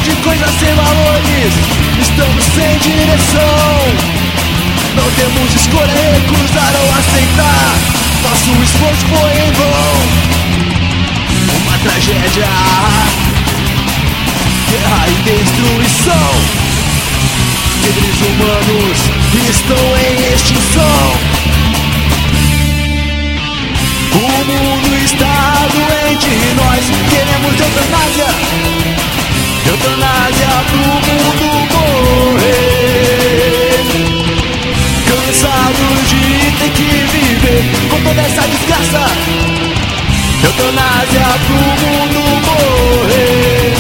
de coisas sem valores, estamos sem direção. Não temos escolha, recusar ou aceitar. Nosso esforço foi em vão. Uma tragédia, guerra e destruição. Seres humanos estão em extinção. O mundo está doente, nós queremos eutanásia. Eutanásia pro mundo morrer. Cansados de ter que viver com toda essa desgraça. Eutanásia pro mundo morrer.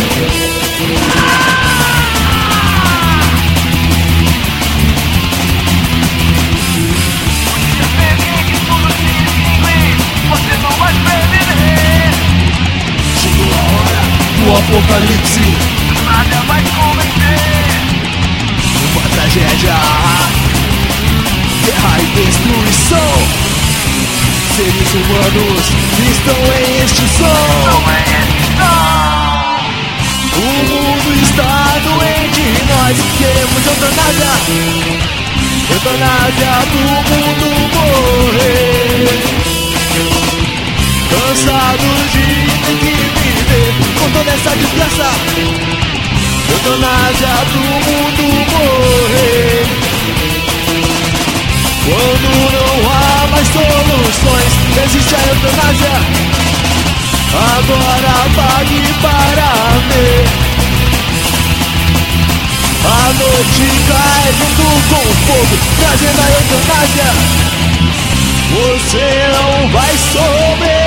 Você não vai sobreviver. Chegou a hora do apocalipse. Nada vai convencer. Uma tragédia, guerra e destruição. Seres humanos estão em extinção. Não é extinção. O mundo está doente e nós queremos eutanásia. Eutanásia pro mundo morrer. Cansados de ter que viver com toda essa desgraça. Eutanásia pro mundo morrer. Quando não há mais soluções, existe a eutanásia. Agora pague para ver. A noite cai junto com o fogo, trazendo a eutanásia. Você não vai sobreviver.